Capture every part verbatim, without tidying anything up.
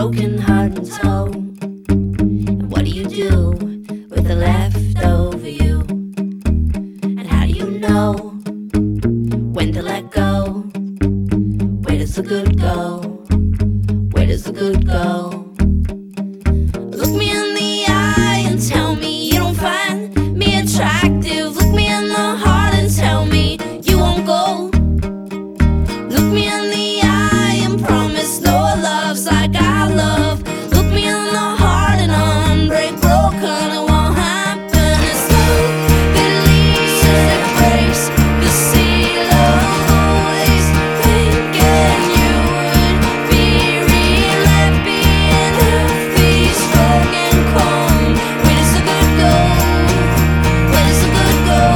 broken heart in tow. And what do you do with the leftover you? And how do you know when to let go? Where does the good go? Where does the good go? Look me in the eye and tell me you don't find me attractive. Look me in the heart and tell me you won't go. Look me in the eye and promise no love's like I love. Look me in the heart and unbreak broken. It won't happen. It's love that leads to that breaks the seal of always thinking you would be real happy and healthy, strong and calm. Where does the good go? Where does the good go?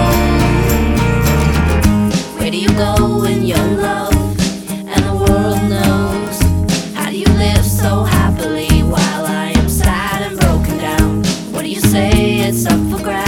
Where do you go when you're low and the world knows? How do you live so happily while I am sad and broken down? What do you say? It's up for grabs.